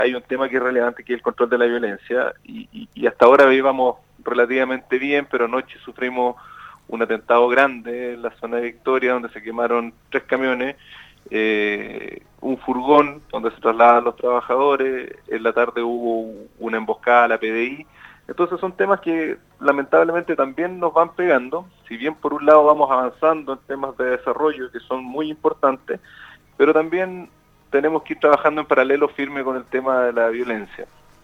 hay un tema que es relevante, que es el control de la violencia, y hasta ahora íbamos relativamente bien, pero anoche sufrimos un atentado grande en la zona de Victoria, donde se quemaron 3 camiones, un furgón donde se trasladan los trabajadores, en la tarde hubo una emboscada a la PDI. Entonces son temas que lamentablemente también nos van pegando, si bien por un lado vamos avanzando en temas de desarrollo que son muy importantes, pero también tenemos que ir trabajando en paralelo firme con el tema de la violencia.